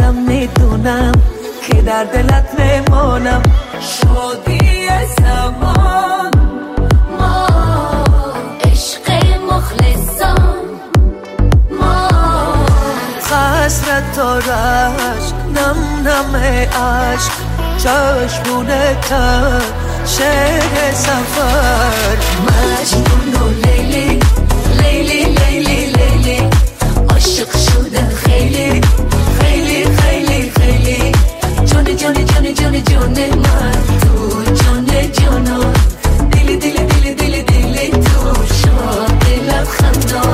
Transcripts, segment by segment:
دلم میدونم که در دلت میمونم. شادی زمان ما عشق مخلصان، ما حسرت و رشک نم نم عشق چشمونه تر شهر سفر. مجنون و لیلی لیلی لیلی لیلی عاشق شدم خیلی خیلی خیلی خیلی. جان جان جان جان جان من تو جان جانم، دل دل دل دل دل تو شاد لبخندم.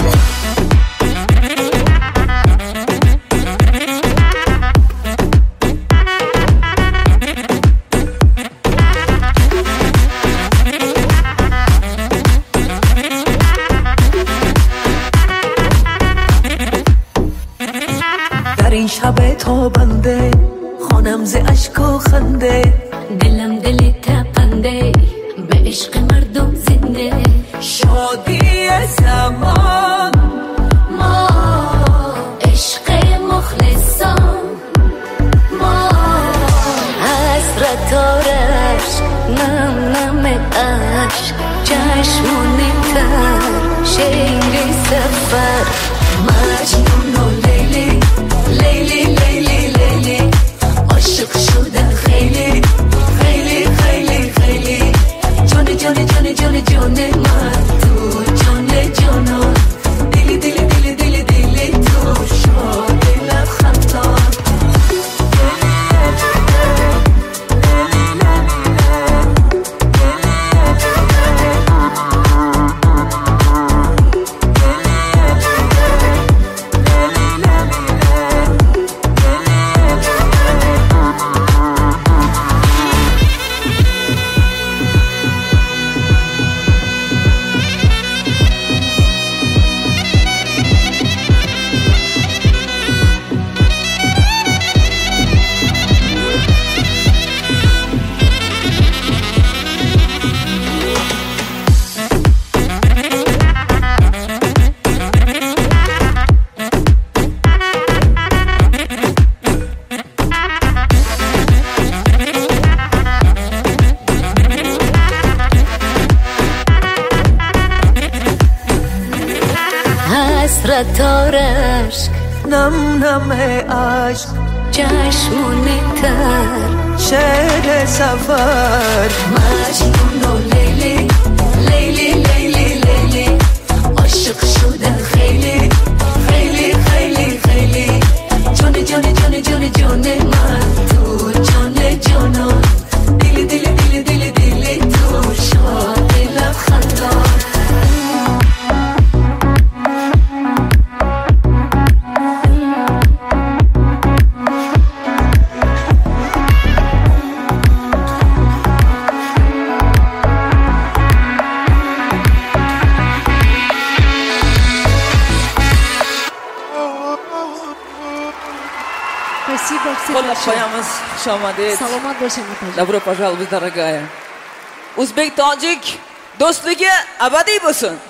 در این شب تابنده خانم ز اشک و خنده، دلم دل تپنده به عشق مردم زنده. شادی زمان ما عشق مخلصان، ما حسرت و رشک نم نم عشق چشمون تر شیر سفر. مجنون و لیلی لیلی لیلی لیلی عاشق شدم خیلی خیلی خیلی خیلی. جان جان جان جان جان من تو جان جانم، دل دل دل دل دل تو شاد لبخندم. حسرت و رشک نم نم عشق چشمون تر شهر سفر. مجنون و لیلی لیلی لیلی لیلی عاشق شدم خیلی خیلی خیلی خیلی. جان جان جان جان جان من تو جان جانم، دل دل دل دل دل تو شاد لبخندم. Саламат бошем. Добро пожаловать, дорогая. Узбек-тоджик достуги абадий bo'lsin.